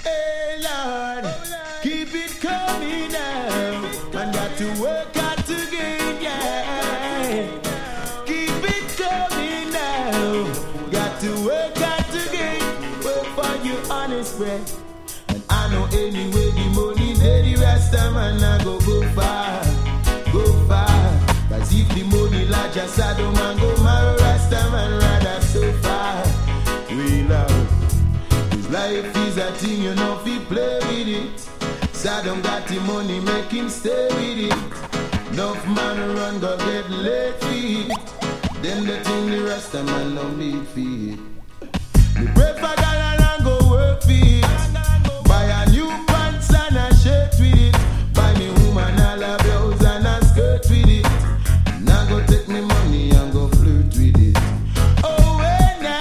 Hey Lord, keep it coming now. Man got to work hard to gain, yeah. Keep it coming now. Got to work hard to gain. Work for your honest way. And I know anyway the money there, the rest of man I go far. Go far. Cause if the money large as I don't man go marry rasta man rather so far. We love. Life is a thing, you know, if you play with it. Saddam got the money, make him stay with it. Enough man run, go get late feet. Then the thing the rest of man don't need feet. Me pray for God and go work for it. Buy a new pants and a shirt with it. Buy me woman all a blouse and a skirt with it. Now go take me money and go flirt with it. Oh, when I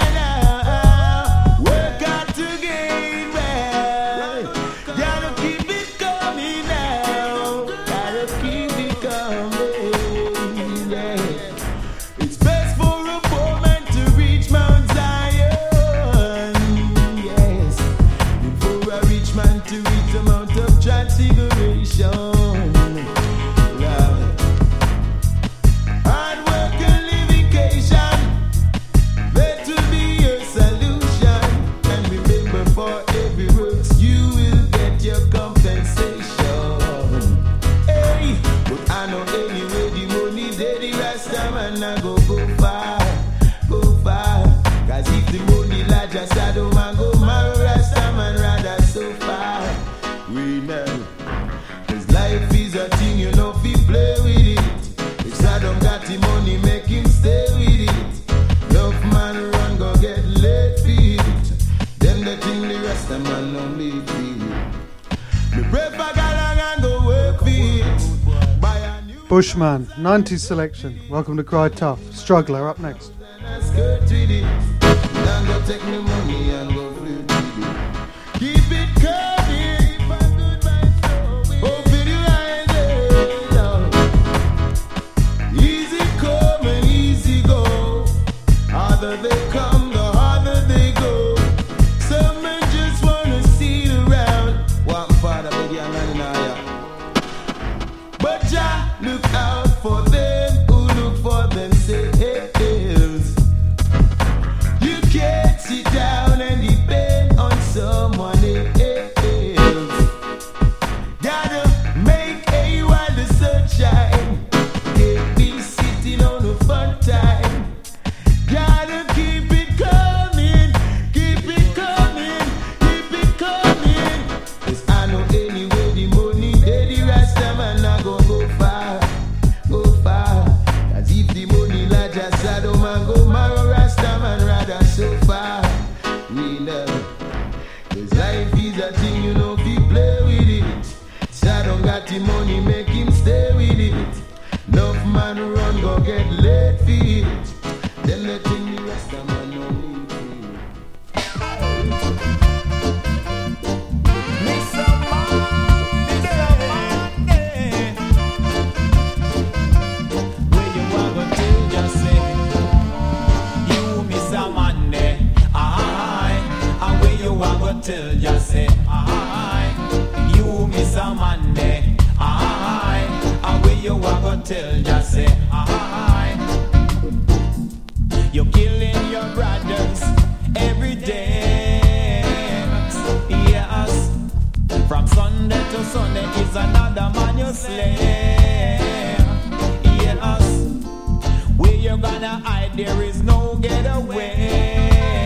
Bushman, 90s selection. Welcome to Cry Tough. Struggler up next. Keep it coming. Open your eyes, easy come and easy go. Harder they come, the harder they go. Some men just wanna see around. One father, baby, I'm not in higher. But Jah look out for them who look for themselves. You can't sit down and depend on someone else. Gotta make hay while the sun shines. Can't be sitting on the fun time. Gotta keep it coming, keep it coming, keep it coming. 'Cause I know anyway the money there, the rasta man I go far, go far. 'Cause if the money large as Saddam man go marry rasta man rather so far. We love. 'Cause life is a thing, you know, if you play with it. Saddam got the money, make him stay with it. Enough man run, go get late feet. Then the thing the rest of man no need feet. Mr. Monday, where you are going to just say, you Mr. Monday, and where you are going to just say, you Mr. Monday, and where you are going to just say, you're killing your brothers every day. Yes, from Sunday to Sunday is another man you slay. Yes, where you gonna hide? There is no getaway.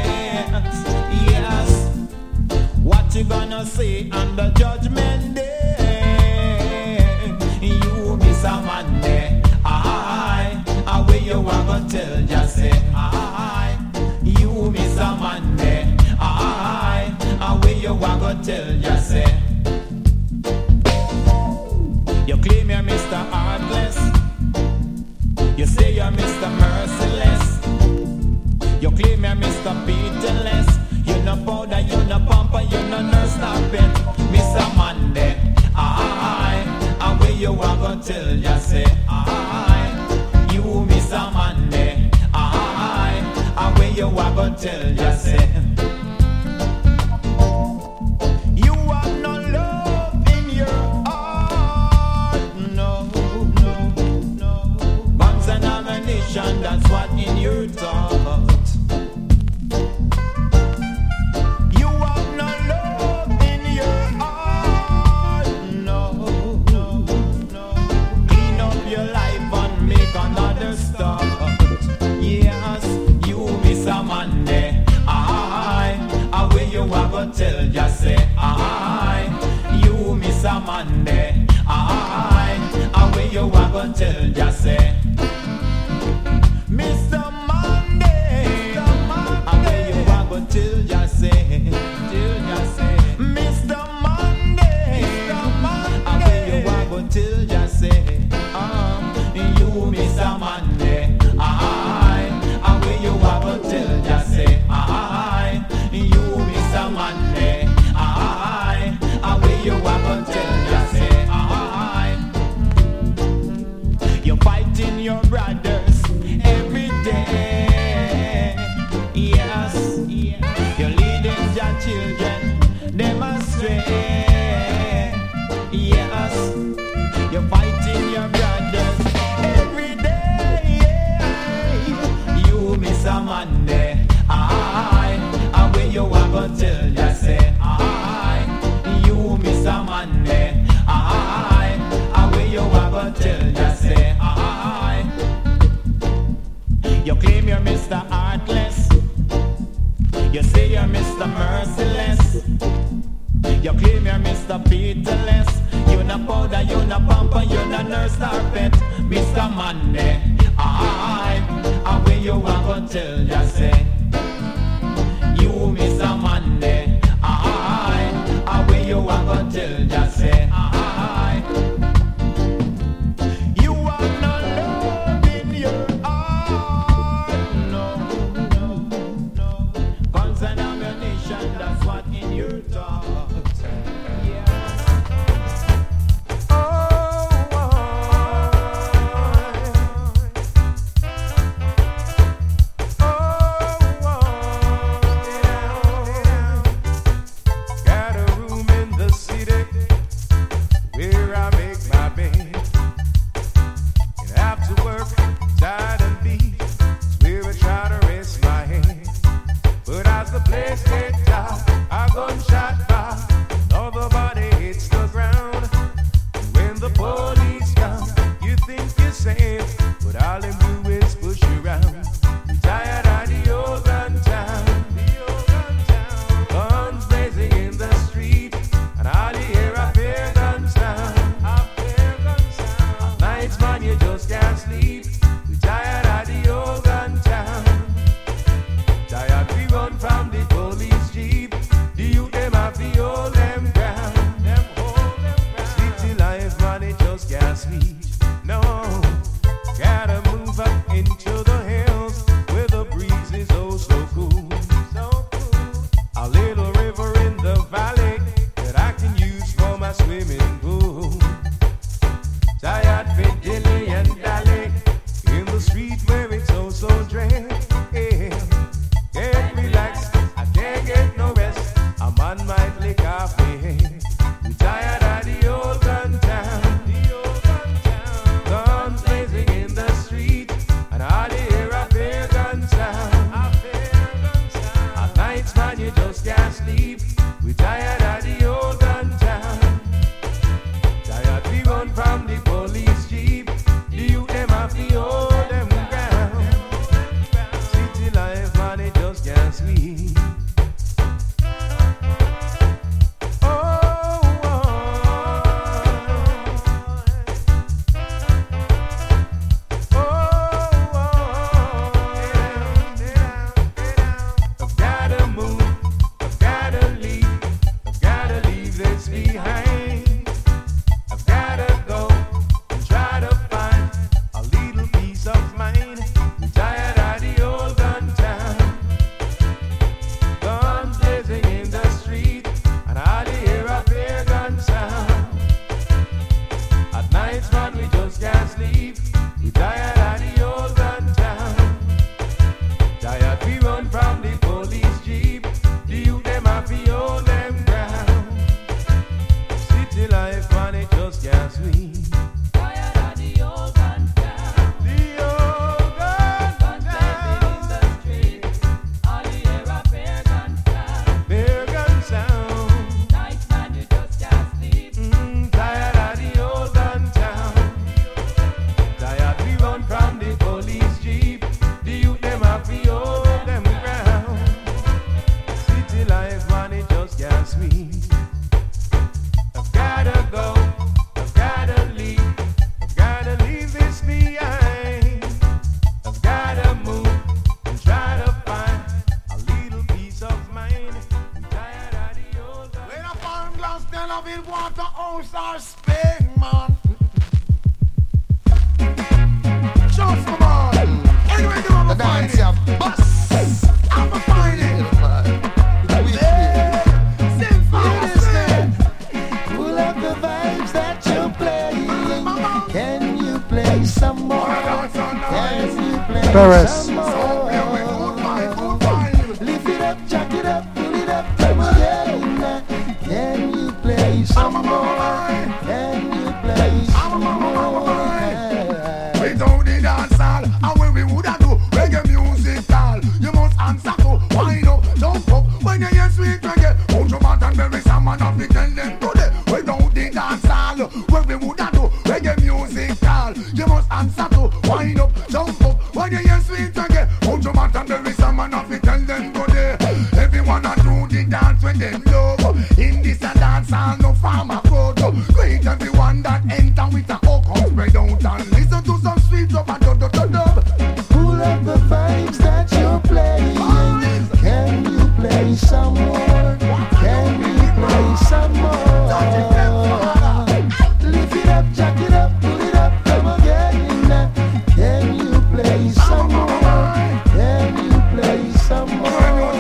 Yes, what you gonna say on the judgment day? You miss a Monday. Where you are gonna tell, just say, you miss a Monday. Where you are gonna tell, just say, you claim you're Mr. Heartless. You say you're Mr. Merciless. You claim you're Mr. Pitiless. You're no powder, you're no pumper, you're no nurse, not pet. Mr. Monday. Where you are gonna tell, just say, you Mr. Monday, where you are gonna tell, just say, you go tell just say I, you miss a Monday. I where you a go tell just say Mr. Monday. I where you a go tell just say Mr. Monday. I where you a go tell just say you miss a Monday. I where you a go tell just say you miss a Monday. I where you a go tell just say you're fighting your brothers every day. Yes, you're leading your children them astray. Yes, you're fighting your brothers every day. You miss a Monday. I where you a go tell just say you miss a Monday. I where you a go tell just say you claim you're Mr. Heartless. You say you're Mr. Merciless. You claim you're Mr. Pitiless. You're not powder, you're not pamper, you're not nurse nor pet. Mr. Monday. I where you a go tell just say you Mr. Monday. I where you a go tell just say you are not love in your heart. No. Guns and ammunition, that's what in your thoughts. Yeah. Got a room in the city where I make my bed. And after work, tired and beat, it's where I try to rest my head. But as the place gets dark, a gunshot fire, another body hits the ground. And when the police come, you think you're safe, but all them do is push you around. You're tired of the old gun town, guns blazing in the street, and all you hear are fair gun sound. At nights, man, you just can't sleep. You're tired of the old gun town. Tired we run from the police jeep. The youth them have to hold them ground. City life, man, it just can't sweet. No, gotta move up into the hills where the breeze is oh so cool. A little river in the valley that I can use for my swimming pool. Tired for dilly and dally in the street where it's oh so dread. Can't relax, I can't get no rest. A man might lick off me head. We tired of the old gun town. Guns blazing in the street, and all you hear are fair gun sound. At nights, man, you just can't sleep. We tired of the old gun town. Tired we run from the police jeep. The youth them have to hold them ground. City life, man, it just can't sleep. I've gotta move, I've gotta leave, I've hurts me. I've gotta go, I've gotta leave this behind. I've gotta move and try to find a little peace of mind. I'm tired of the old. When I find glass, then I will water house or Spain, man. Just come on. Anyway, you wanna find it. I'm a find it. Pull up the vibes that you're playing. Can you play some more? Can you play Perez. some more? Lift it up, jack it up, pull it up, come again. Can you play some more? Can you play some more? Without the dance hall, and when we woulda do reggae music hall, you must answer to wind up, jump up. When you hear sweet reggae, put your mouth and bury some man of the tell them today. Without the dance hall, when we woulda do reggae music hall, you must answer to wind up, jump up. When you hear sweet reggae, put your mouth and bury some man of the tell them today. Everyone a do the dance when them love. In this a dance hall, no farmer road. Great everyone that enter with a hook on spread out and listen to some sweet dub and dub. Pull up the vibes that you're playing. Can you play some more? Can you play some more? Lift it up, jack it up, pull it up, come again. Can you play some more? Can you play some more?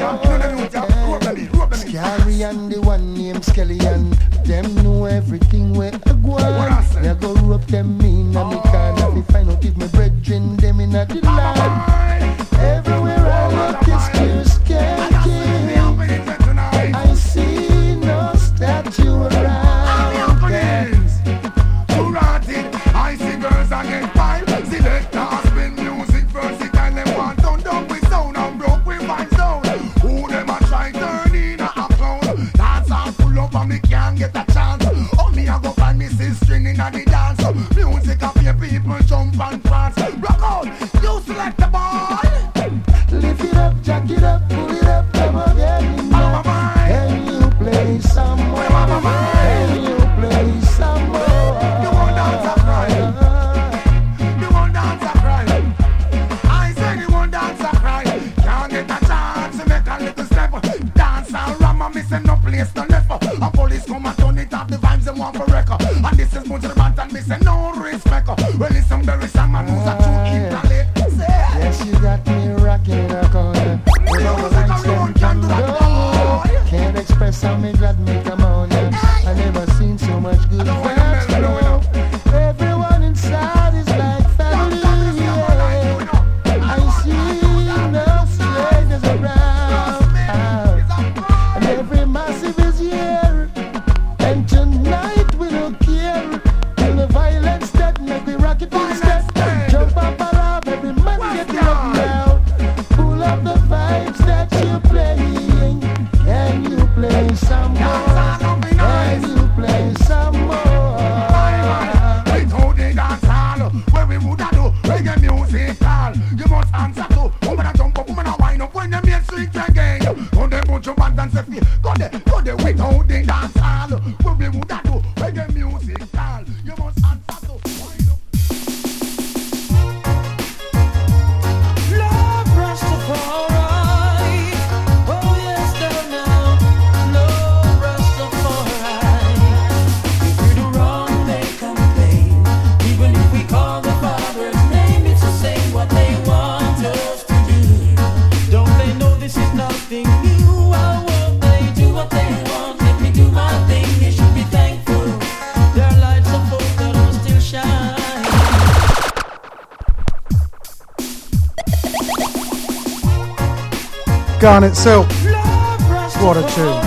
Scary and the one named Skellyan, them know everything where I go on. They go rope them in and me can't me find out if my brethren them in a the land. Everywhere I look is clear skanking. I see no statue around. I see girls against fine. Selectors spin music versatile. Them want done up with sound and broke with my sound. Who them a try turn in a clown? Dance all full up and me can't get a chance. Oh me a go find me sister in the dance. Music of your people jump and prance. Rock out, you select the ball. Lift it up, jack it up, pull it up, come again. Can you play some more? Can you play some more? You won't dance a cry. You won't dance a cry. I said you won't dance a cry. Can't get a chance to make a little step. Dance and ram and missing no place to left. And police come and turn it up, the vibes they want for record. And this is Moon to the band and missing no respect. Well, listen, there is some man who's a true Italy. Yes, you got me rocking in a corner. With all the lights them come down. Can't express how me glad me come on. I never seen so much good vibes flow. Everyone inside is like family. I see no strangers around. And every massive is here. And tonight we don't care. Till the violence that make we rock it instead. Jump up around, every man get up now. Pull up the vibes that you're playing. Can you play some more? Can you play some more? We told the dance hall where we woulda do reggae music hall. You must answer to woman a jump up, woman a wind up when them hear sweet reggae. Go there, put your band and say go there. We told the dance hall where we woulda do reggae music hall. You must answer to wind up. Love Rastafari, oh yes, down now. Love Rastafari. If we do wrong, they complain. Even if we call the Father's name, it's the same what they want us to do. Don't they know this is nothing new? How won't they do what they want? Let me do my thing. They should be thankful. There are lights of hope that will still shine. Garnet Silk. What a tune.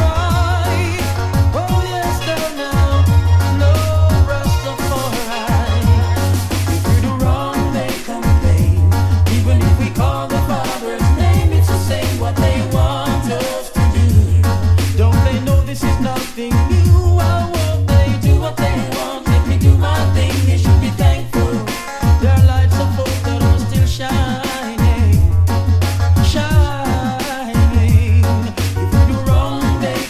Shining. If we do wrong, they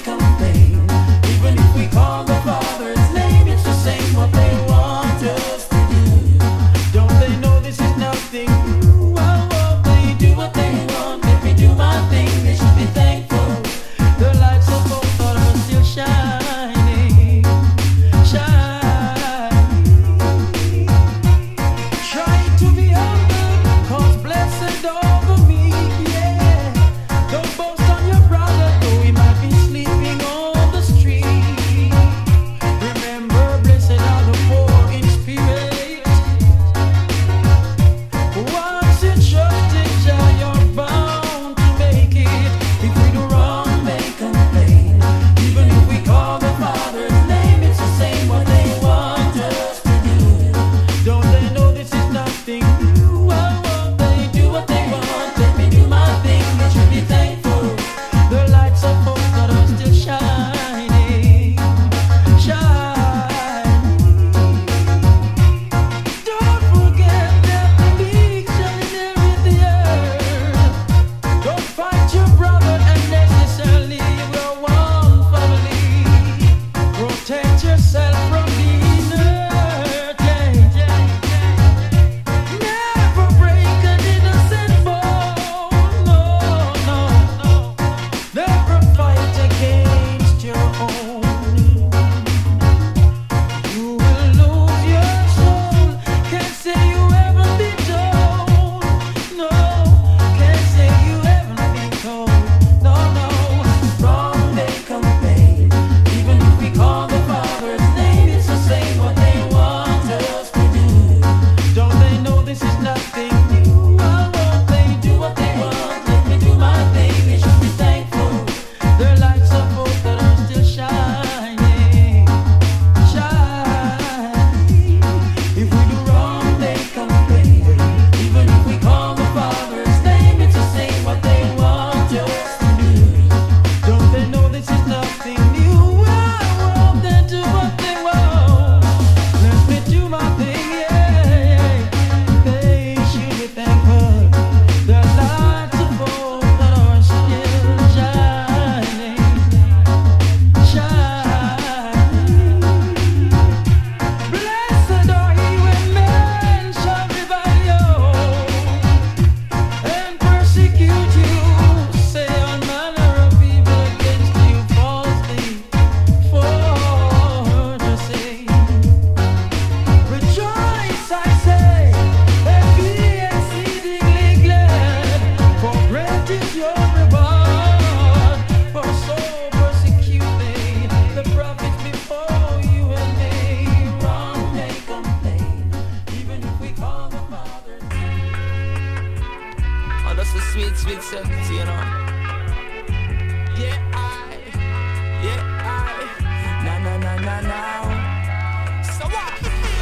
So what?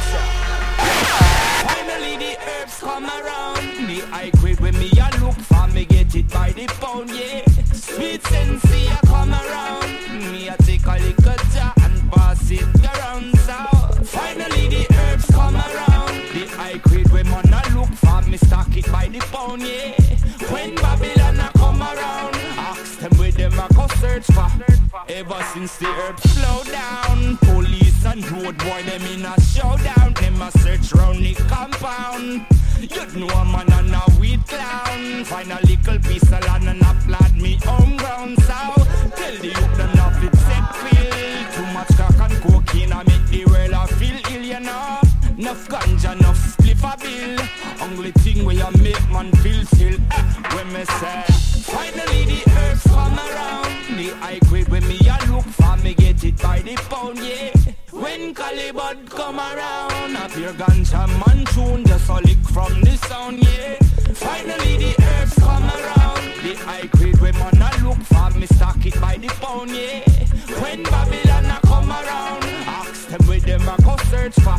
Finally the herbs come around. The high grade when me a look for me get it by the pound, yeah. Sweet sensei a come around. Me a take a little jar and pass it around. So finally the herbs come around. The high grade when man a look for me stock it by the pound, yeah. When Babylon a come around, ask them where them a go search for. Ever since the herbs slow down, police and road boy them in a showdown. Them a search round the compound. You know a man and a weed clown. Find a little piece of land and a plant me home ground. So tell the youth them not fit set feel. Too much crack and cocaine a make the world a feel ill, you know. Enough ganja, enough spliff a bill. Only thing where you make man feel still. When me say finally the herbs come around. The high grade when me a look for me get it by the pound, yeah. When Calibut come around, a pure ganja man tune just a lick from the sound, yeah. Finally the herbs come around. The high grade when man a look for me stock it by the pound, yeah. When Babylon a come around, ask them where them a go search for.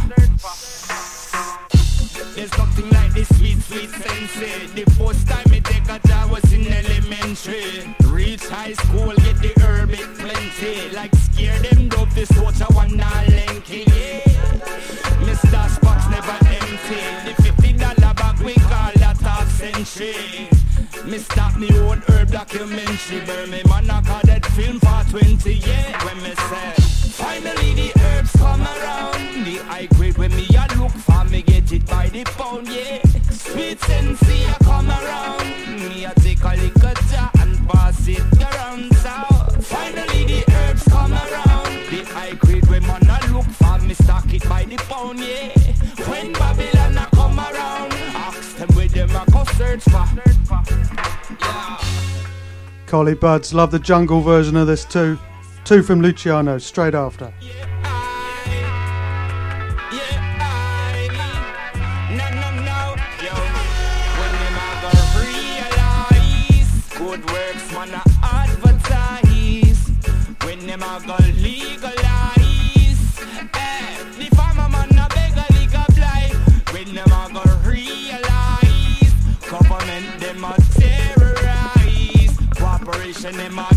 There's nothing like this sweet, sweet sensei. The first time me take a job was in elementary. Reach high school, get the herb it plenty. Like scare them dope, this water one now lanky, yeah. Mr. Spots never empty. The $50 bag we call that half century. Me stop me own herb documentary. Burn me man I call that film for 20, yeah. When me say finally the herbs come around. The high grade when me a look for me get it by the pound, yeah. Sweet sensei a come around. Me a take a little jar and pass it around. So finally the herbs come around. The high grade when man a look for me stock it by the pound, yeah. When Babylon a come around, ask them where them a go search for. Yeah. Collie Buds, love the jungle version of this too. Two from Luciano, straight after. Them a go legalize. The farmer man a beg a legal blight. When them a go realize, government them a terrorize, cooperation them a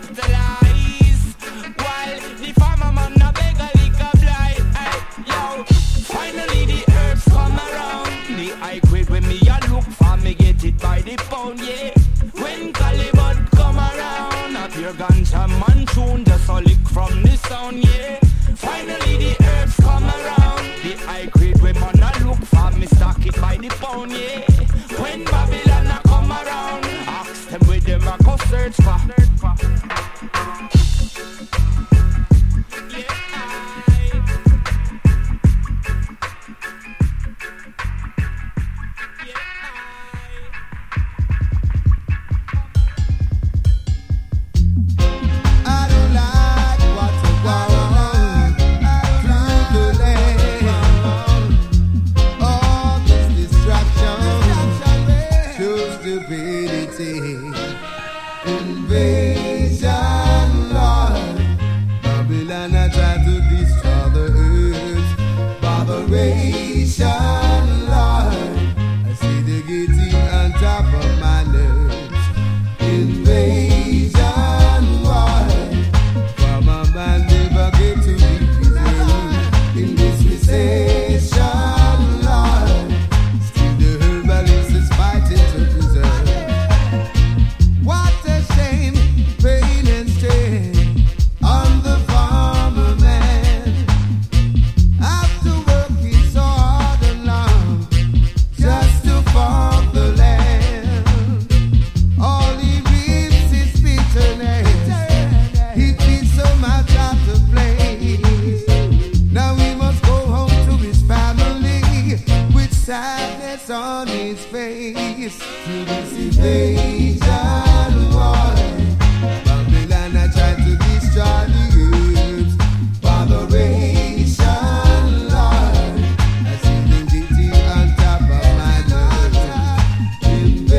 capitalize. While the farmer man a beg a legal blight. Yo, finally the herbs come around. The high grade when me a look for me get it by the pound, yeah. When Calibut come around, a pure ganja man tune just a lick from the sound, yeah. Finally the herbs come around. The high grade when man a look for me stock it by the pound, yeah. When Babylon a come around, ask them where them a go search for.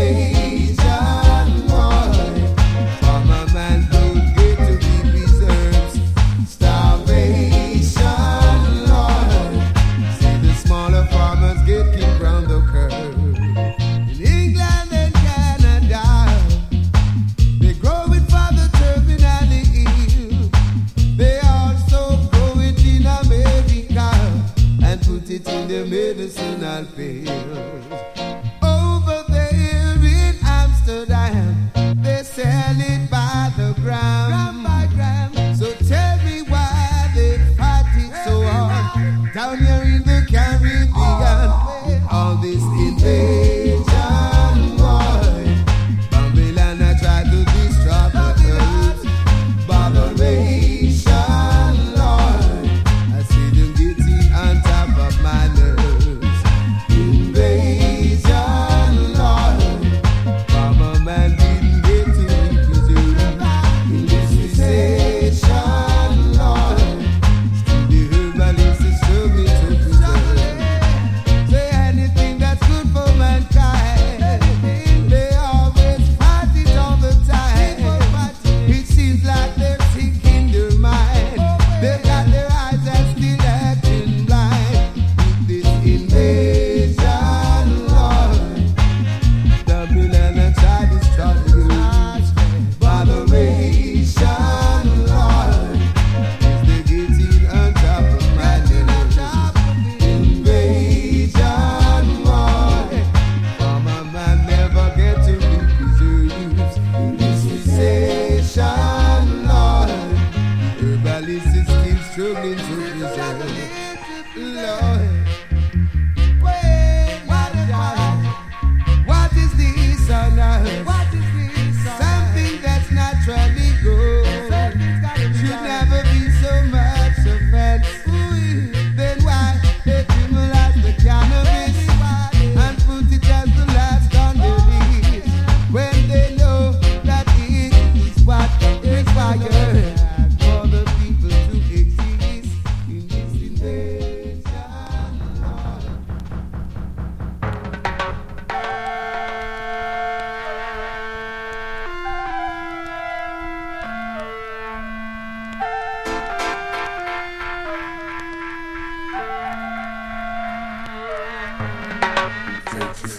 Farmer man don't get to be preserved.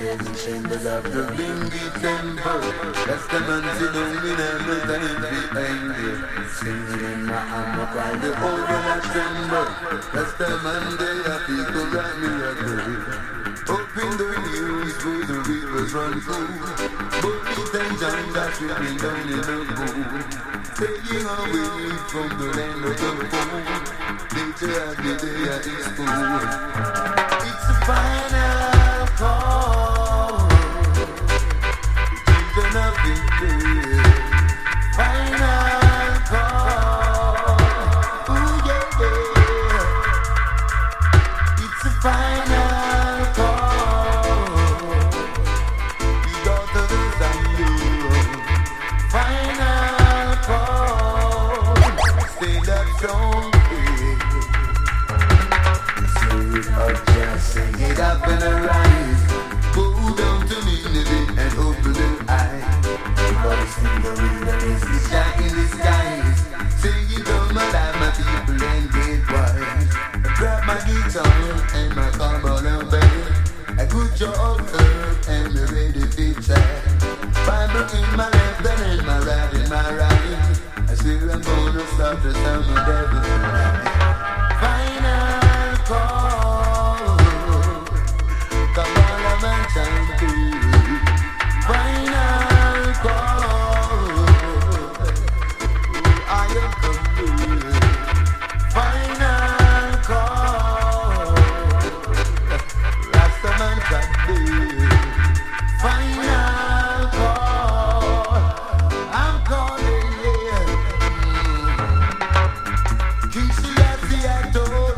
the chambers of the Bingy Temple. That's the man sit down in and no time behind it. Singing in my arm, cry the whole world a tremble. That's the man they are people got me a grave. Up in the news, where the rivers run through. Bucket and John got swimming down in the pool. Taking away from the land of the fool. Nature of the day at his school. It's a final call. Children of the day. Final call. Ooh, yeah, yeah. It's a final call. We got to do something. Final call. Stand up strong. Sing it up and arise. Go down to Nineveh and open the eye. Everybody sing the rhythm is the sky in the skies. Sing it all my life, my people, and get wise. I grab my guitar and my cowboy and band. I put your herb and me ready to chat. Bible in my left and in my right in my right. I swear I'm gonna stop the sound of devil. Final call. Final call. I am coming. Final call. Rastaman Sunday. Final call. I'm calling here. King Selassie I told.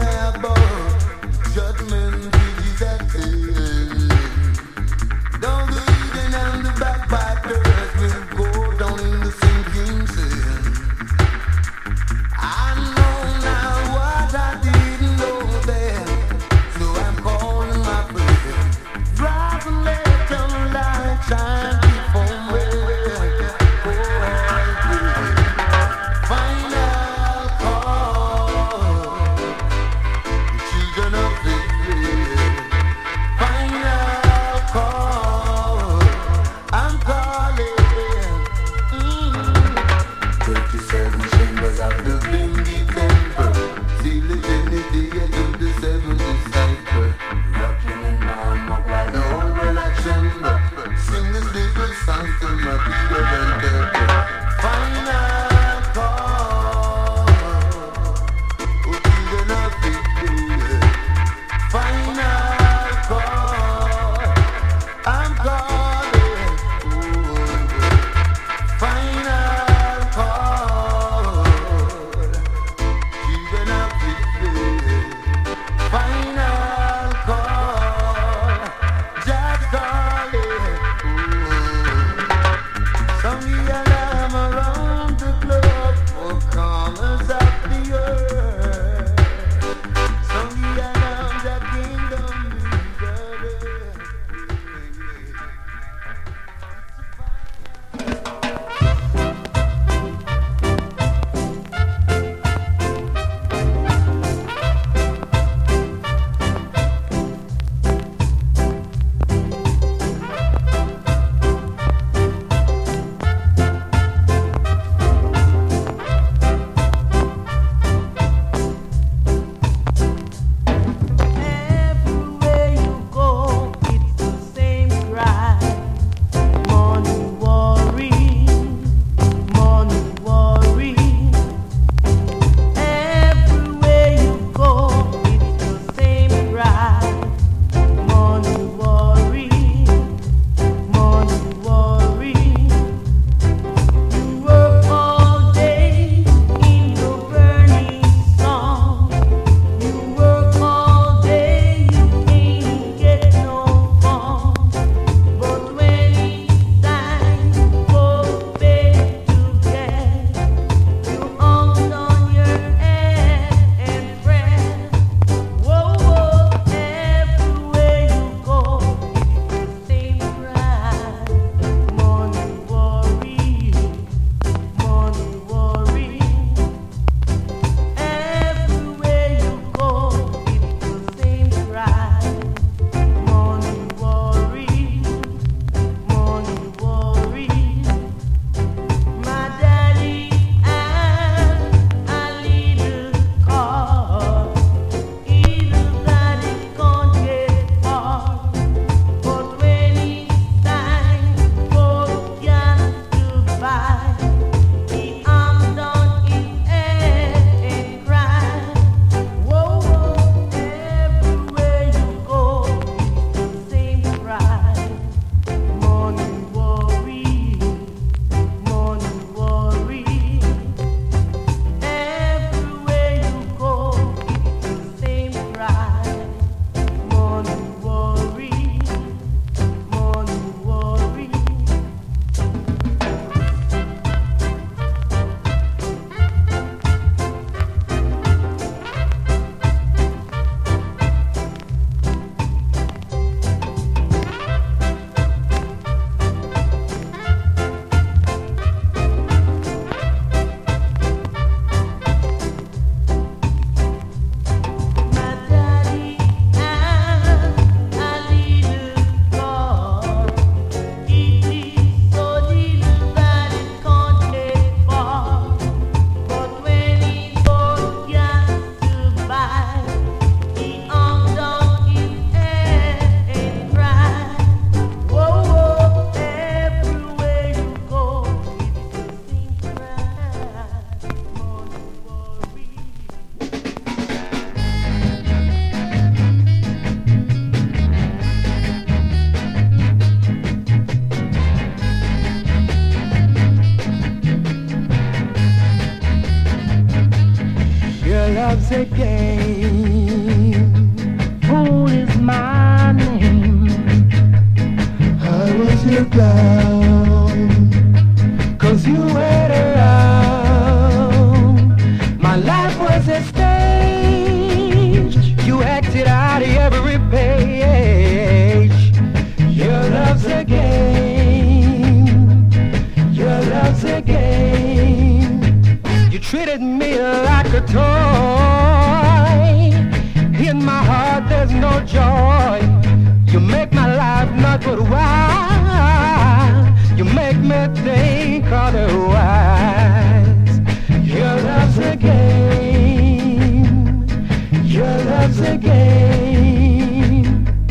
love's a game. Fool is my name. I was your clown, 'cause you were around. My life was a stage. You acted out every page. Your love's a game. Your love's a game. You treated me like a toy. In my heart there's no joy. You make my life not worthwhile. You make me think otherwise. Your love's a game. Your love's a game.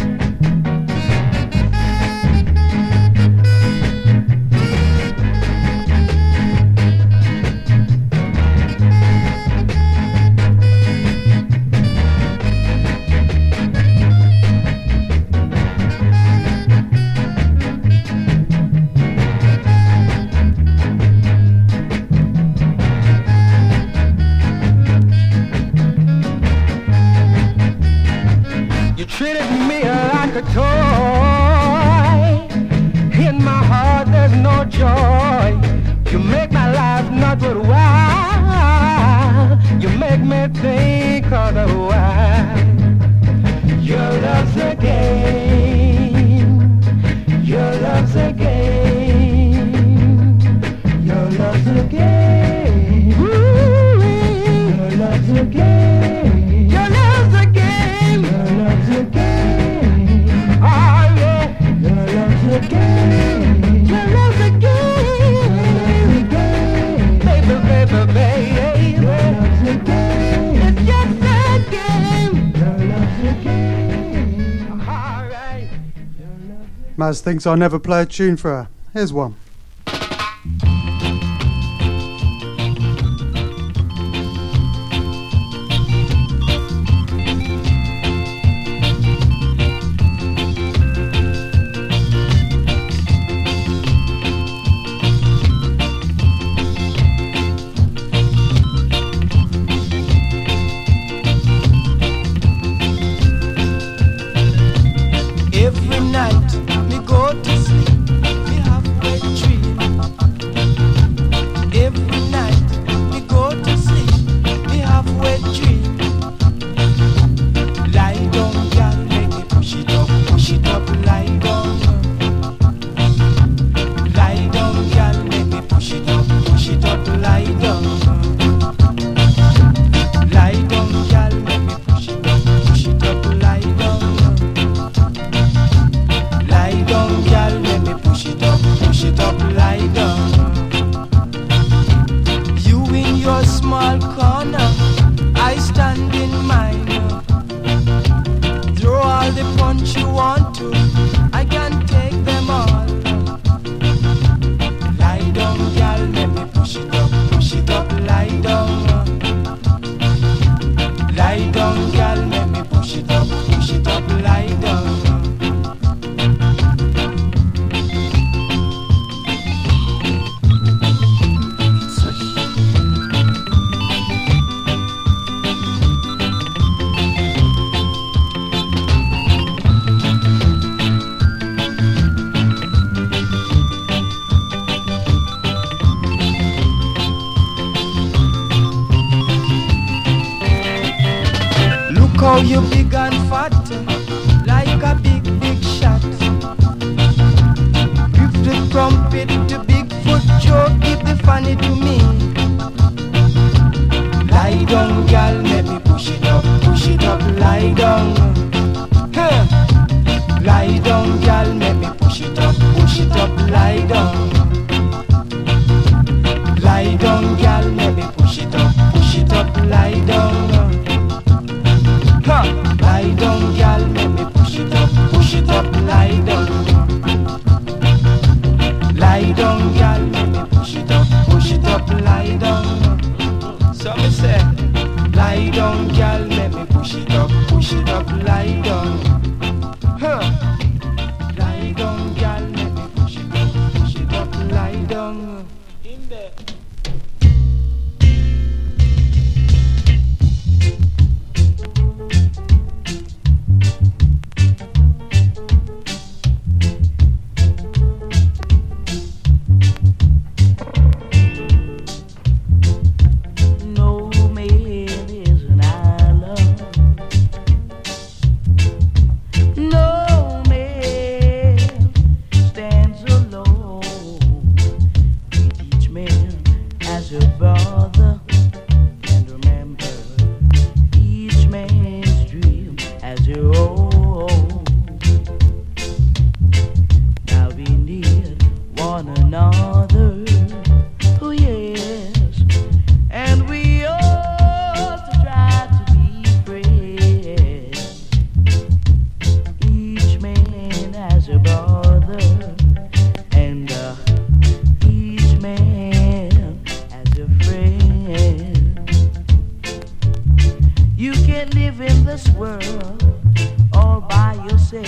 Treated me like a toy. In my heart there's no joy. You make my life not worthwhile. You make me think otherwise. Your love's a game. Your love's a game. Your love's a game. Ooh, your love's a game. Your love's a game. Your love's a game. Oh yeah. Your love's a game. Your love's a game. Baby, baby, baby. Your love's a game. It's just a game. Your love's a game. All right. Maz thinks I'll never play a tune for her. Here's one. Every night me go to sleep, me have wet dream. Every night me go to sleep, me have wet dream. Lie down, girl, make me push it up, lie down. Lie down, girl, make me push it up, lie down. Lie down, girl, make me push it up, lie down. Lie down, girl, let me push it up, lie down. You in your small corner, I stand in mine. Throw all the punch you want to, I can take them all. Lie down, girl, let me push it up, lie down. Lie down, girl, let me push it up, lie down. Look how you big and fat, like a big, big shot. Give the trumpet to Bigfoot Joe, give the funny to me. Lie down, girl, let me push it up, lie down. Huh. Lie down, girl, let me push it up, lie down. Lie down, girl, let me push it up, lie down. Huh. Lie down, girl, let me push it up, lie down. Lie down, girl, let me push it up, lie down. So me say, lie down, girl, let me push it up, lie down. Huh. Lie down, girl, let me push it up, lie down. In there. You can't live in this world all by yourself.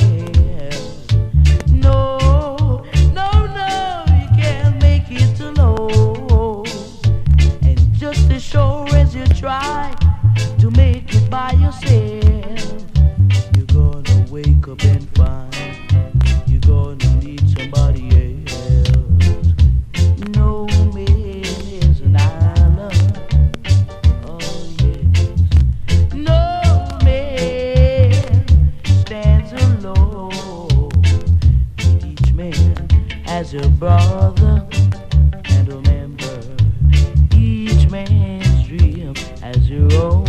No, no, no, you can't make it alone. And just as sure as you try to make it by yourself, you're gonna wake up and find you're gonna need somebody else. No man is an island. Oh yes. No man stands alone. Each man has a brother and a member. Each man's dream has your own.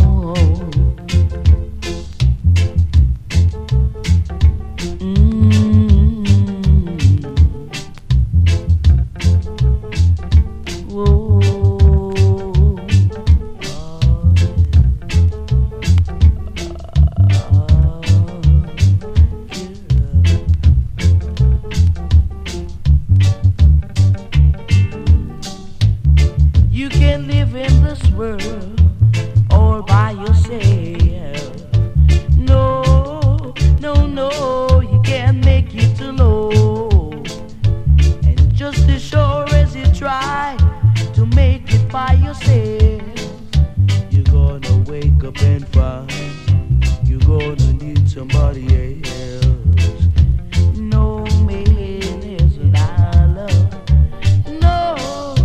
You can live in this world all by yourself. No, no, no, you can't make it alone. And just as sure as you try to make it by yourself, you're gonna wake up and find you're gonna need somebody else. No man is an island. No,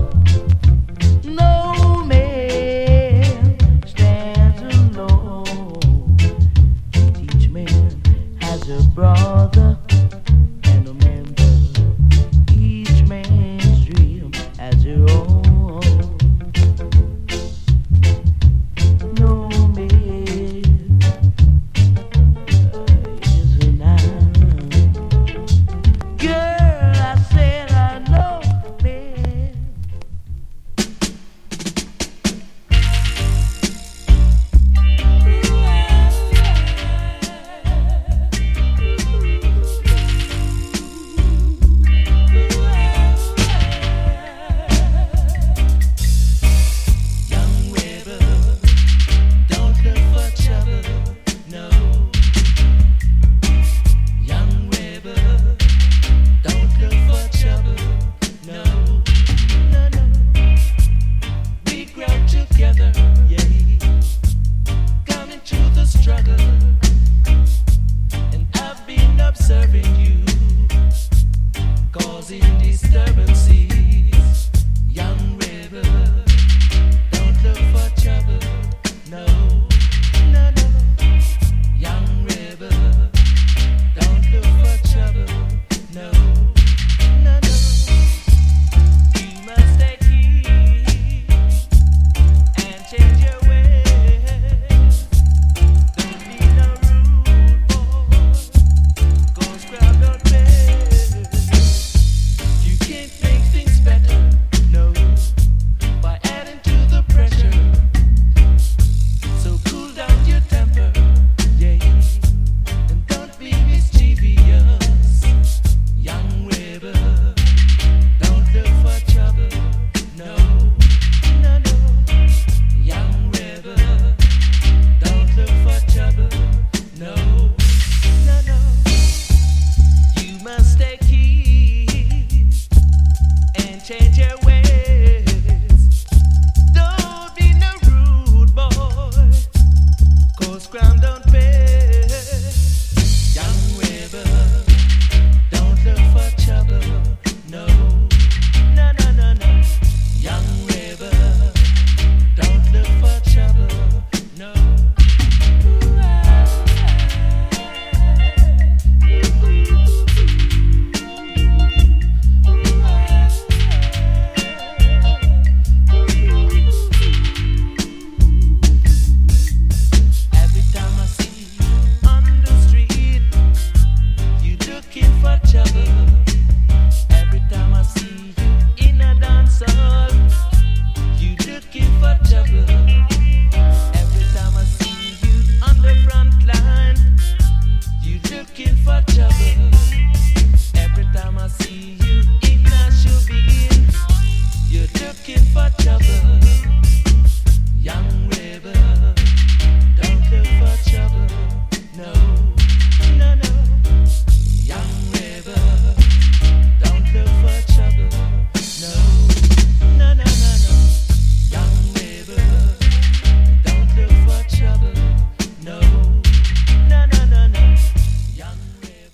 no man stands alone. Each man has a brother and a member. Each man's dream has your own. No man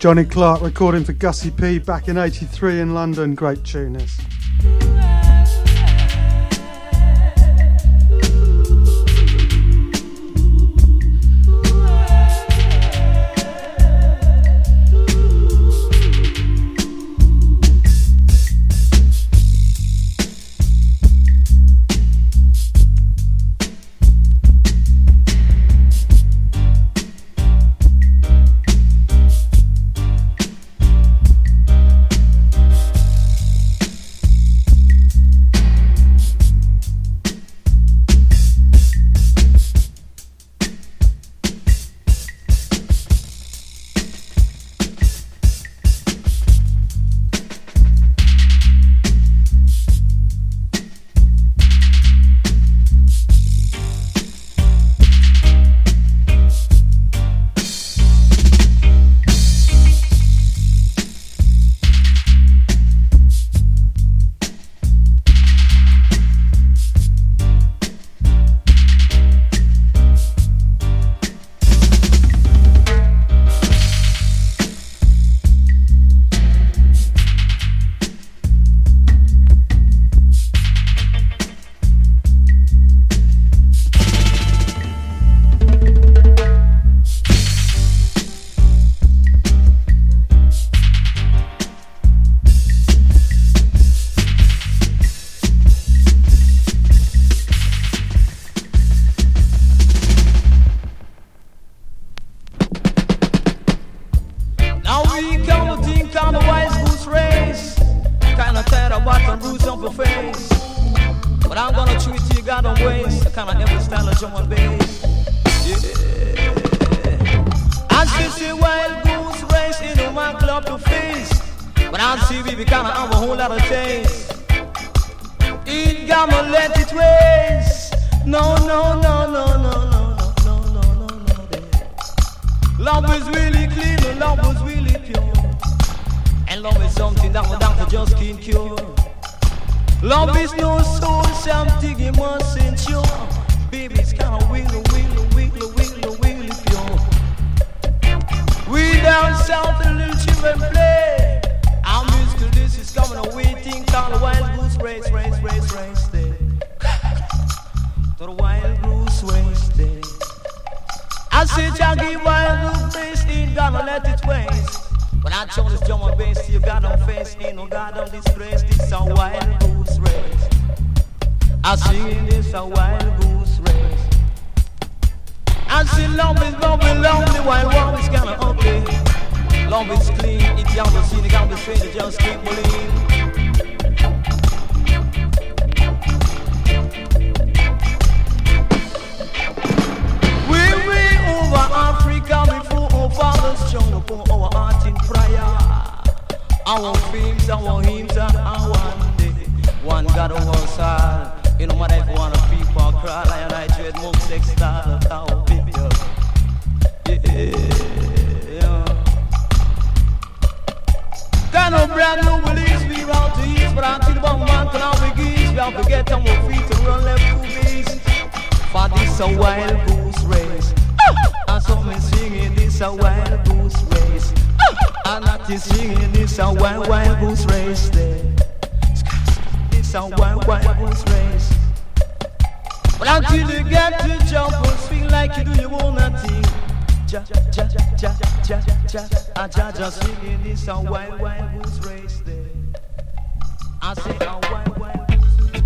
Johnny Clark recording for Gussie P back in '83 in London. Great tune this. Just singing this a wild, wild goose race there. I say a wild, wild goose race.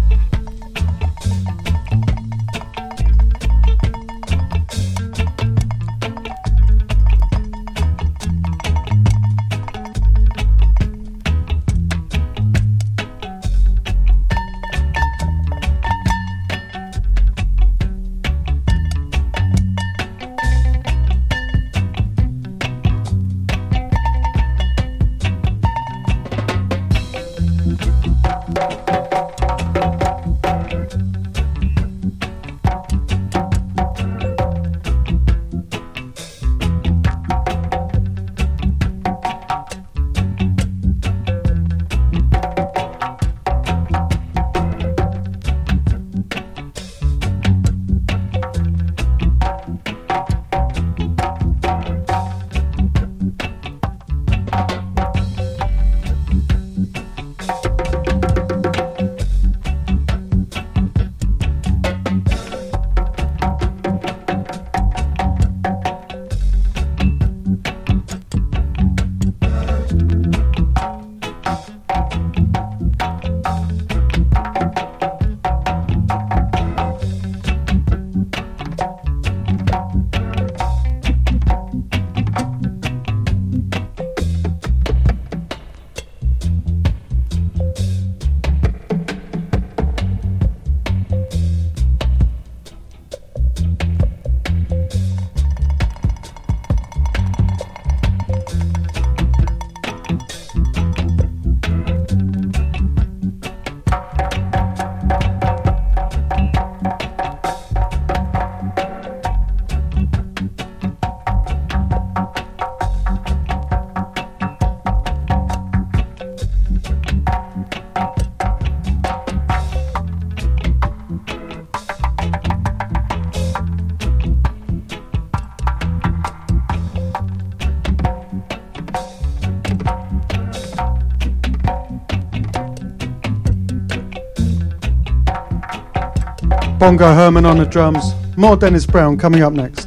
Bongo Herman on the drums. More Dennis Brown coming up next.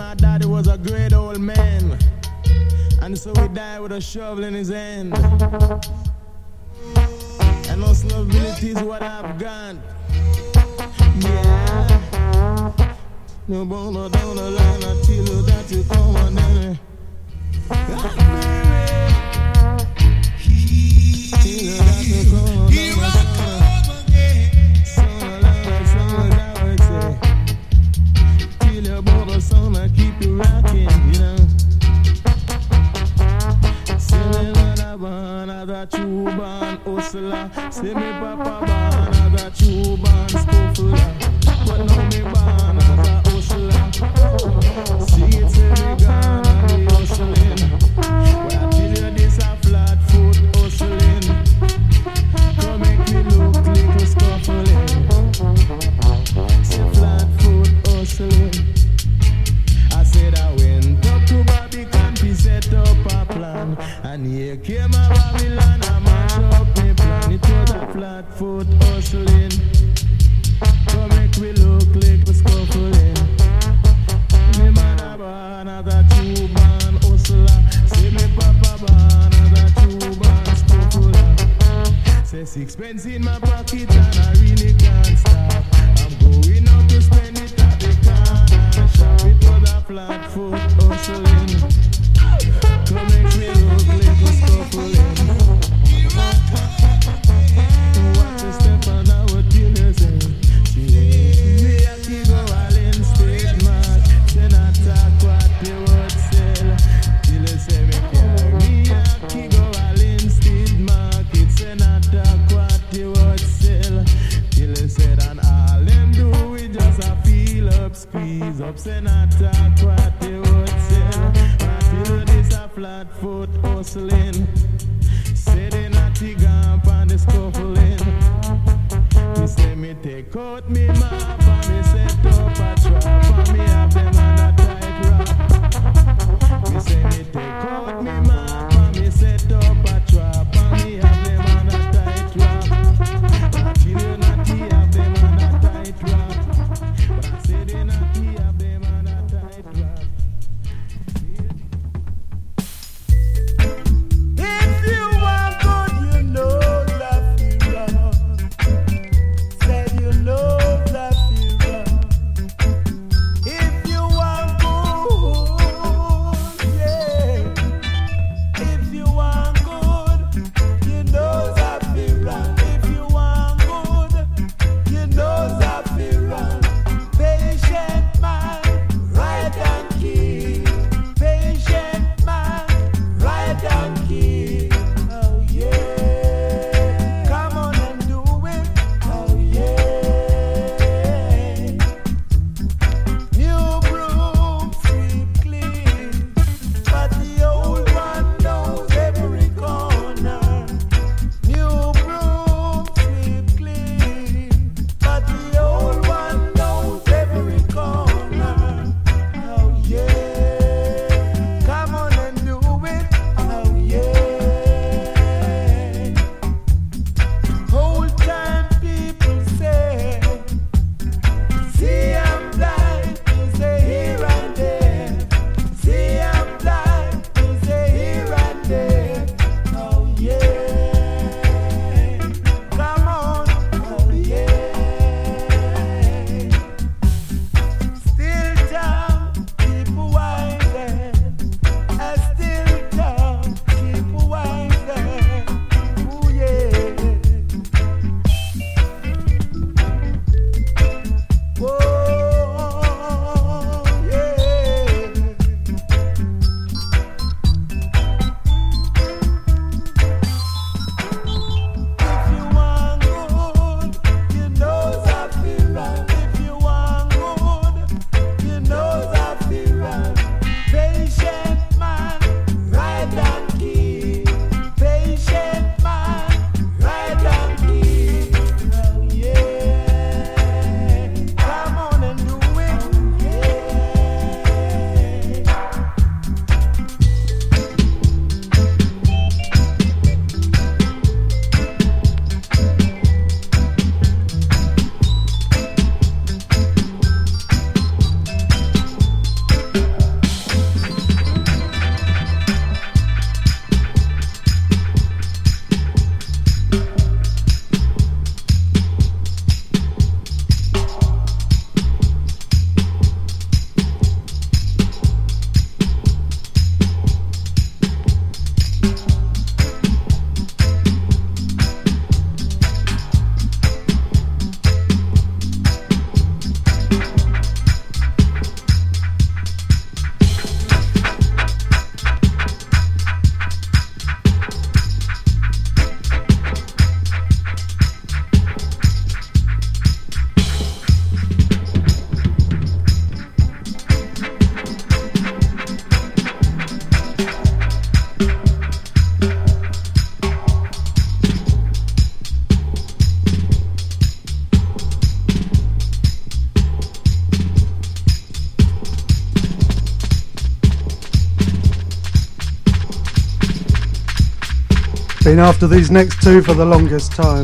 my daddy was a great old man, and so he died with a shovel in his hand. And hustlability is what I've got. Yeah. No bother down the line, I tell you that you come on down. Here I come again. Song I would say. Tell you about the song I keep you rocking, you know. See me mother born as a true born hustler. See me papa born as a true born scuffler. But now me born as a hustler. See it, say me gone and me hustling. But I tell you this a flat foot hustling. Come make me look little scuffling. See flat foot hustling. I said I went up to Barbican to set up a plan. And here came a Babylon and mash up me plan. It was a flat foot hustling. Come make me look like a scuffling. Me man a born as a true born hustler. See me papa born as a true born scuffler. Say sixpence in my pocket and I really can't stop. I'm going out to spend it at the corner shop. It was a flat foot hustling. Come make me look like a scuffling. Watch the step on our dealers and me a keep go all in state mark. Say not talk what they would sell. Till they say me carry me a keep go all in state market. Say not talk what they would sell. Till they said and all them do we just a feel up, squeeze up. Say not talk what they would sell. Until this a flat foot hustling. Say they not the gump and the scuffling. Me say me take out me map and me set up a trap and me have them on a tight wrap. Me say me take out me map and me set up a trap and me have them on a tight wrap. But I feel you not have them on a tight wrap. But I say they not have them on a tight wrap. If you are good, you know that you run. Said you know that you run. Been after these next two for the longest time.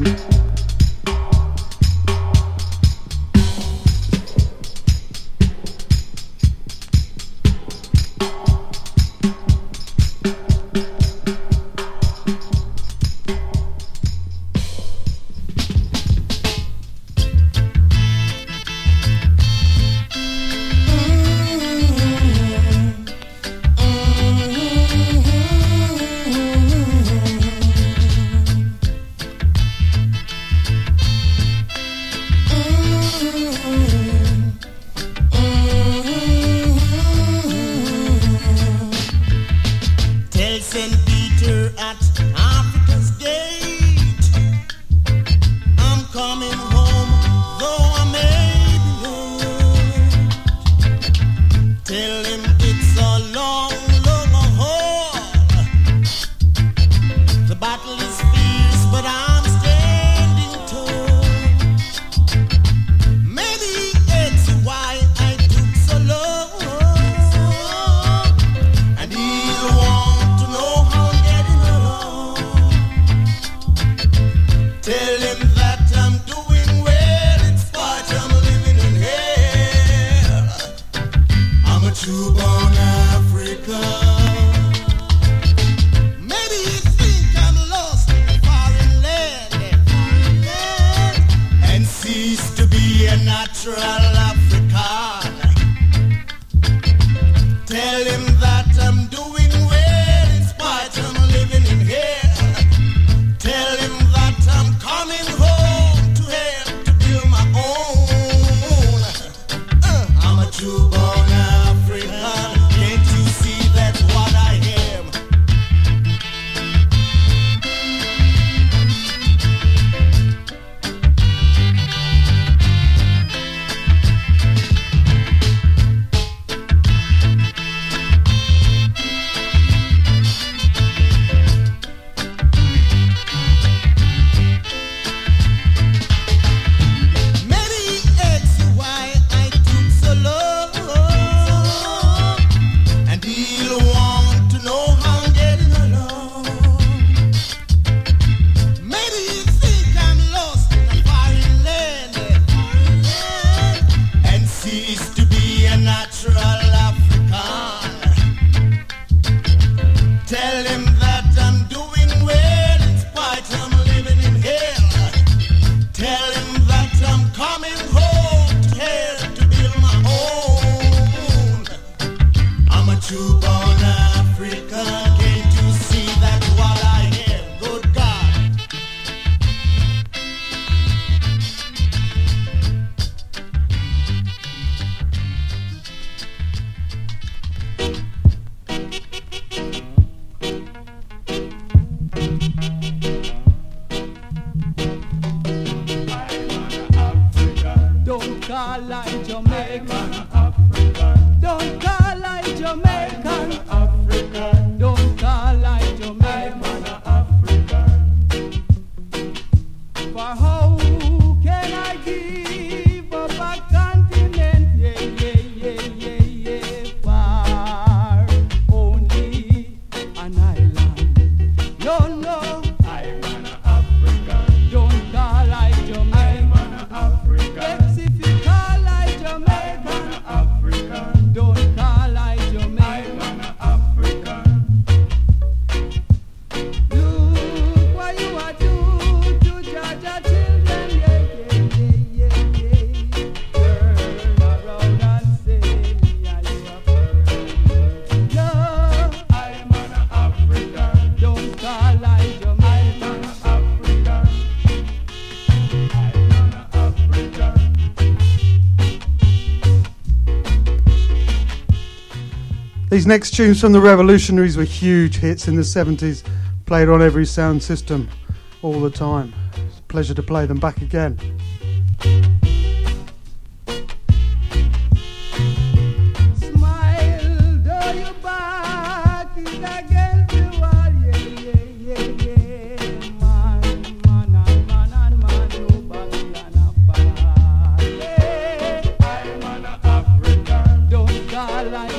These next tunes from the Revolutionaries were huge hits in the 70s, played on every sound system all the time. It's a pleasure to play them back again.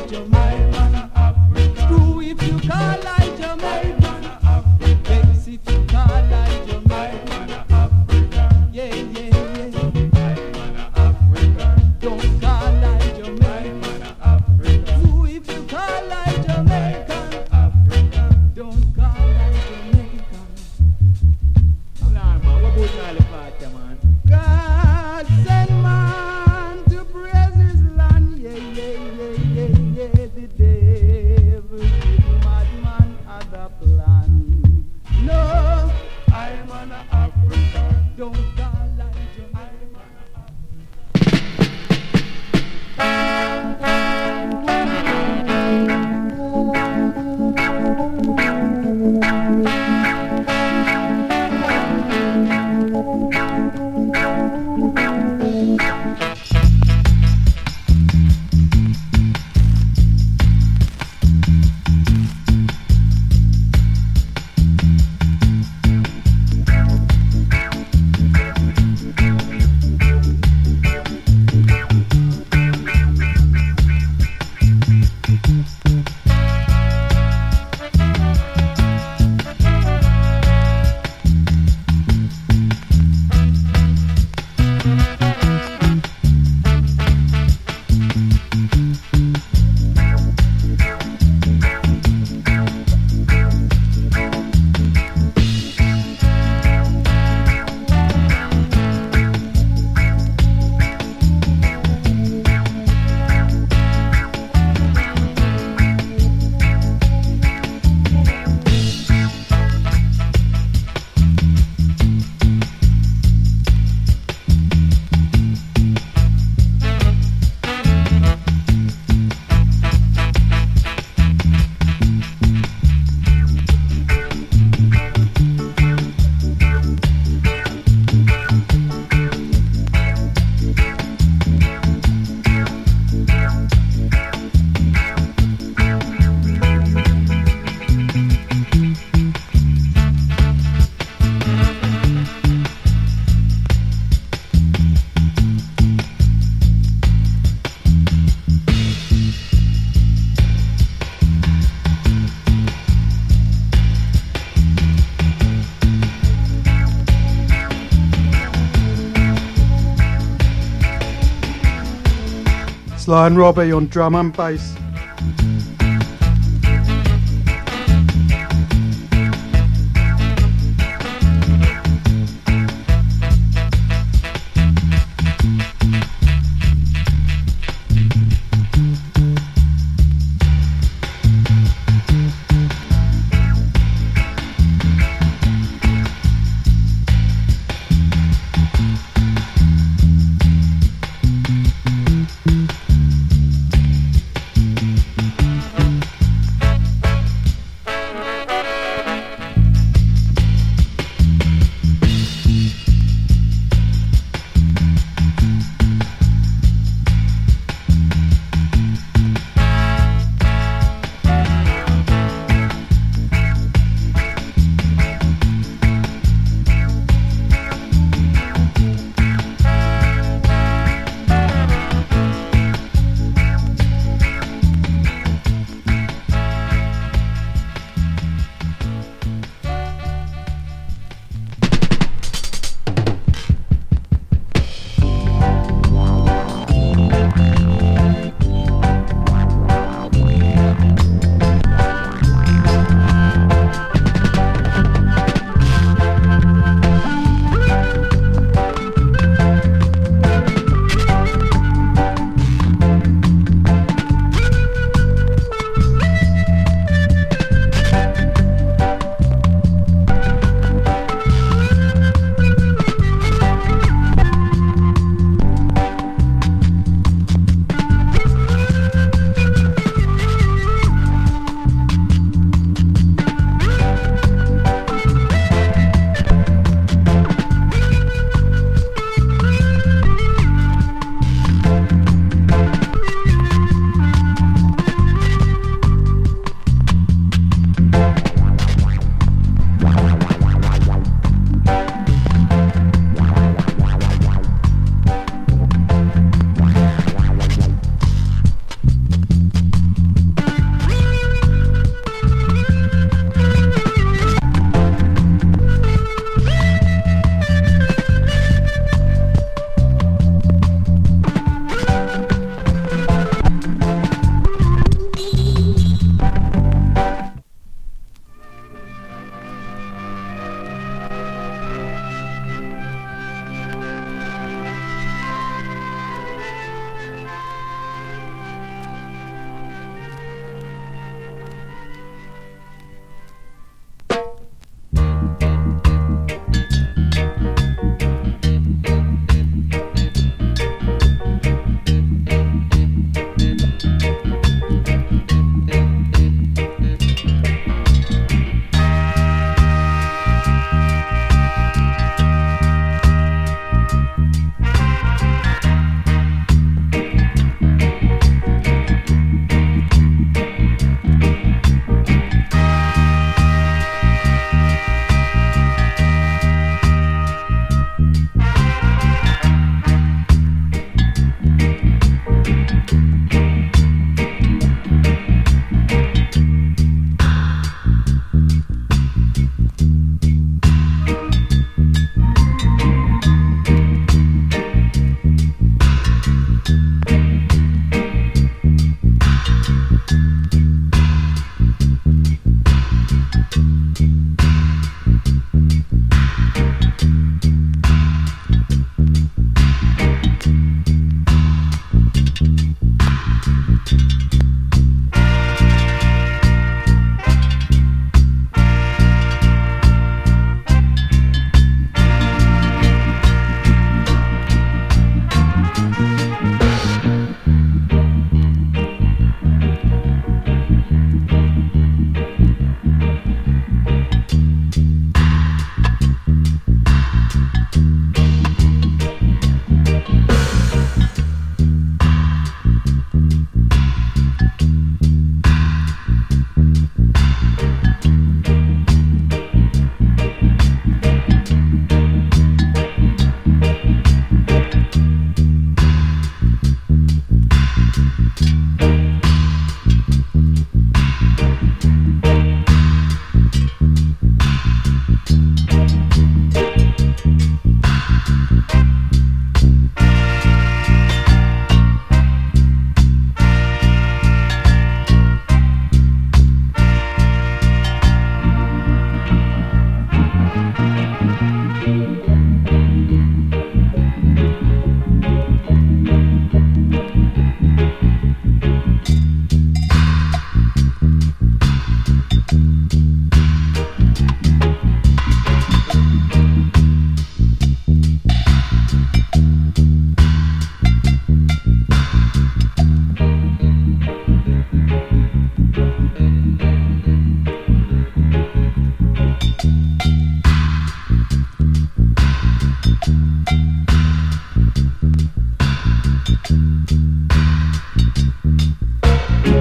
If you call like Jamaica, if Sly and Robbie on drum and bass.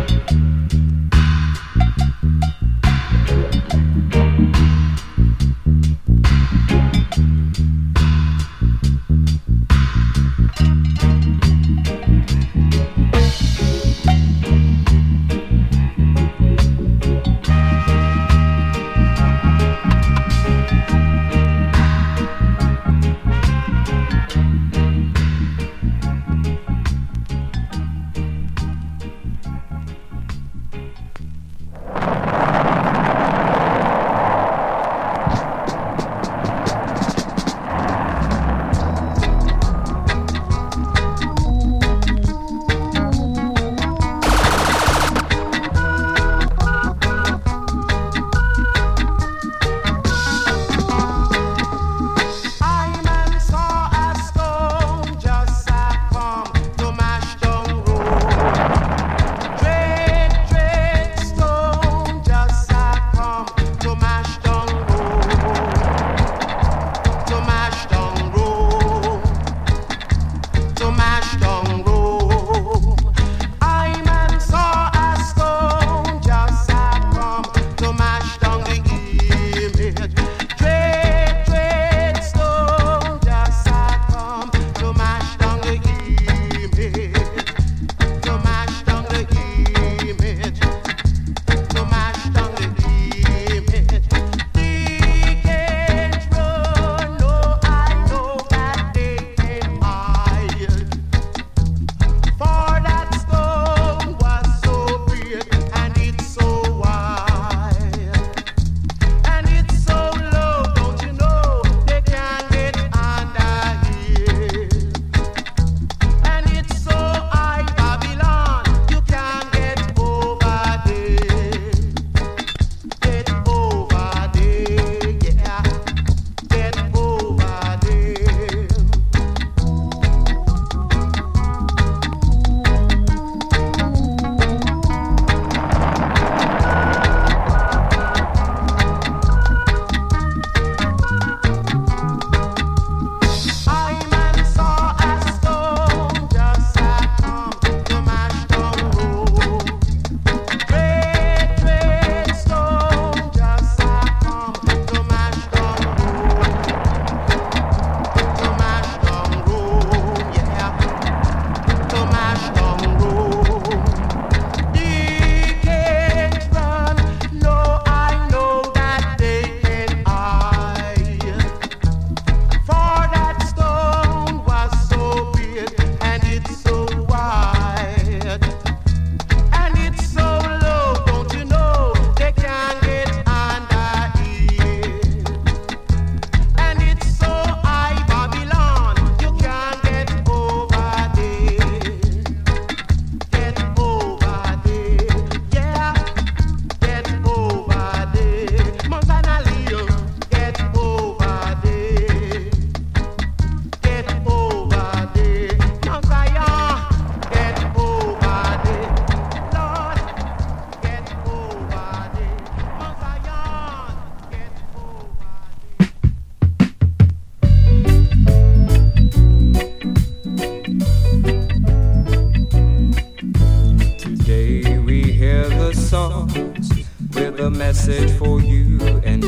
message for you and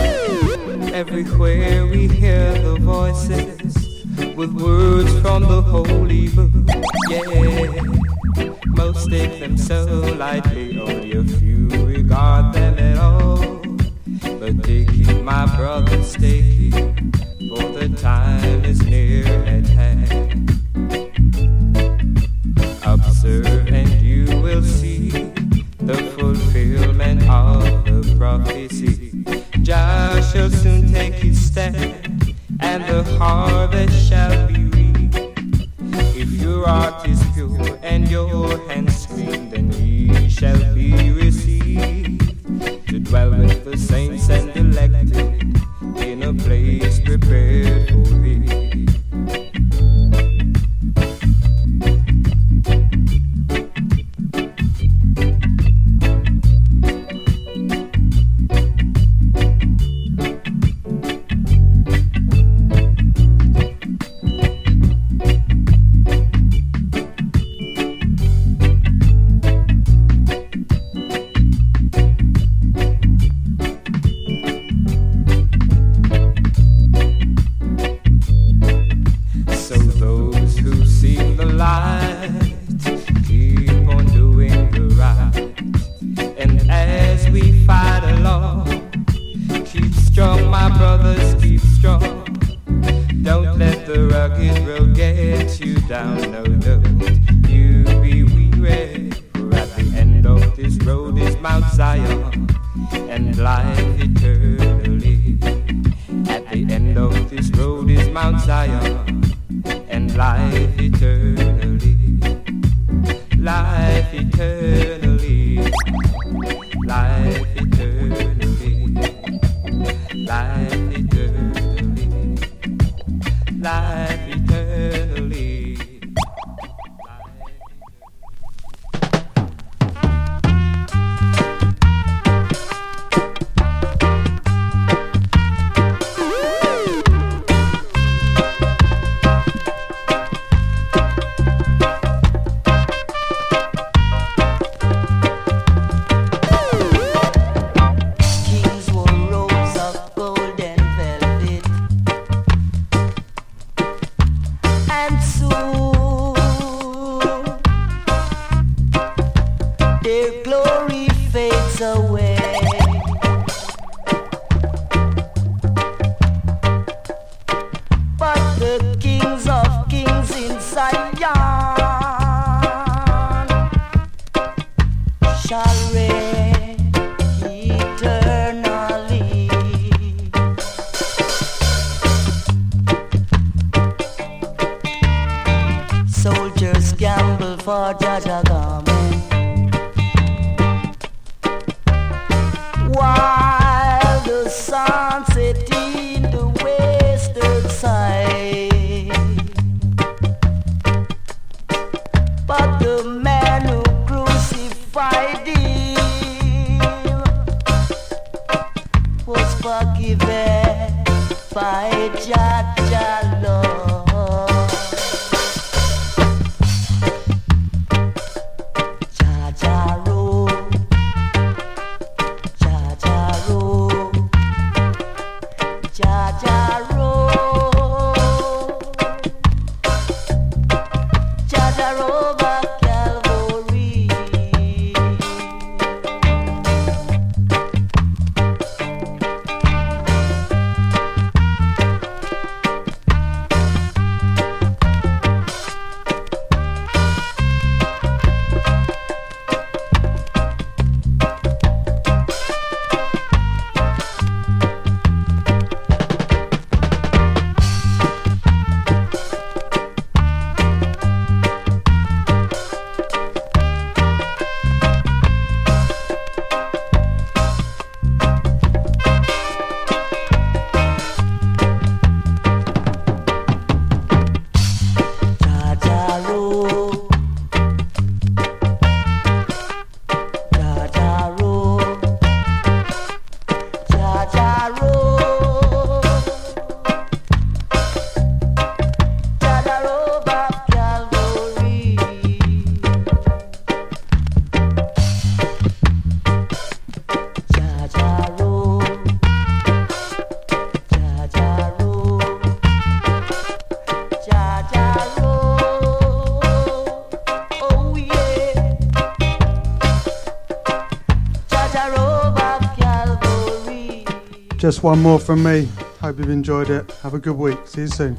I. Everywhere we hear the voices with words from the Holy Book. Yeah, most take them so lightly, only a few regard them at all. But take heed, my brothers, take heed, for the time is near at hand. Observe and you will see the fulfillment of the prophecy. Jah shall soon take his stand, and the harvest shall be reaped. If your heart is pure and your hands clean, then ye shall be received to dwell with the saints and elected in a place prepared for thee. get you down, no, don't you be weary. For at the end of this road is Mount Zion and life eternally. At the end of this road is Mount Zion and life eternally. Life eternally. Life eternally. Life eternally. Life eternally. Kings wore robes of gold and velvet, and soon their glory fades away. But the kings of kings in Zion shall reign eternally. Soldiers gamble for Jaja garment, while the sun set in the western side. But the man who crucified him was forgiven by Jaja Lord. Jaja Lord, Jaja Lord, Jaja Lord, Jaja Lord of Calvary. Jaja Lord, Jaja Lord, Jaja Lord, Jaja Lord of Calvary. Jaja Lord, Jaja Lord, Jaja Lord, oh yeah, Jaja Lord of Calvary. Just one more from me. Hope you've enjoyed it. Have a good week. See you soon.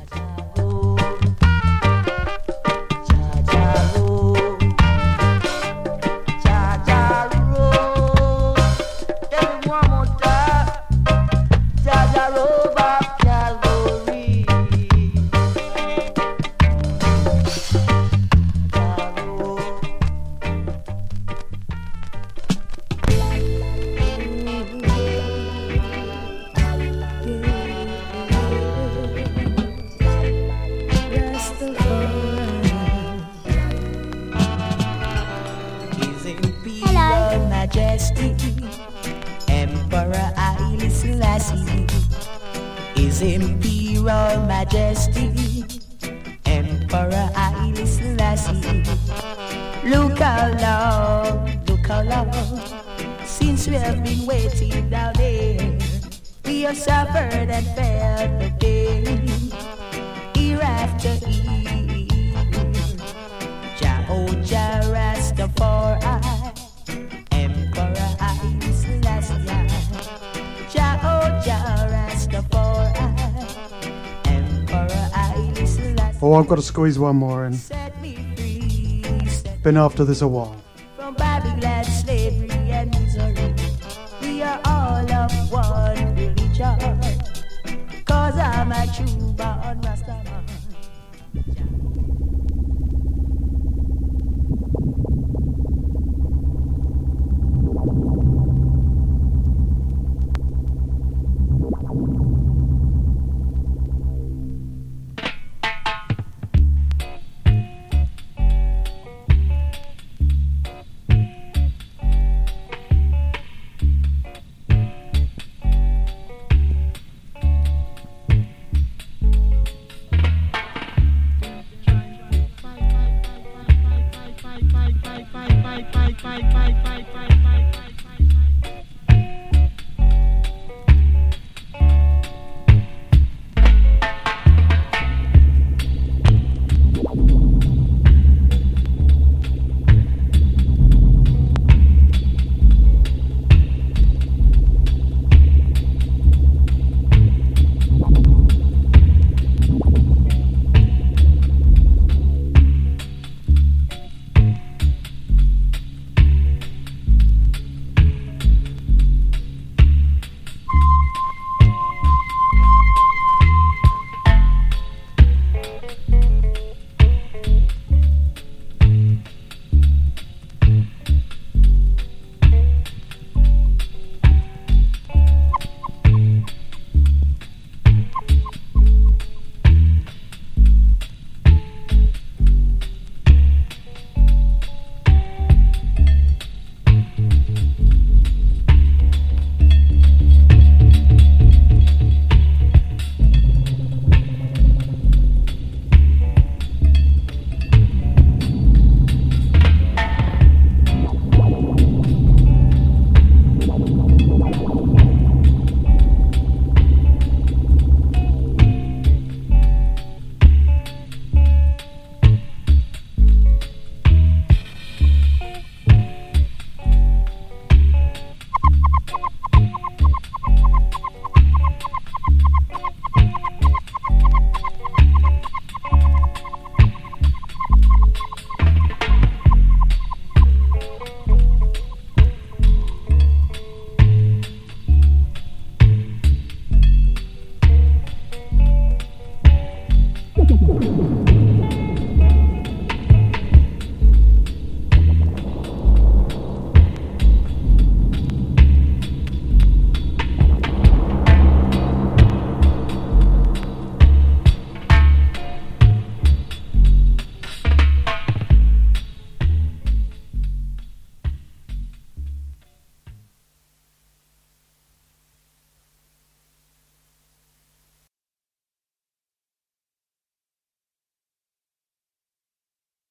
His Imperial Majesty, Emperor Haile Selassie. His Imperial Majesty, Emperor Haile Selassie. Look how long, since we have been waiting down there. We have suffered and felt the pain, year after year. Jah Rastafari, Emperor Haile Selassie. Jah Rastafari, Emperor Haile Selassie. Oh, I've got to squeeze one more in. Set me free, set Been after this a while. from Babylon, slavery and misery. We are all of one religion, 'cause I'm a true born Rastaman. Fight.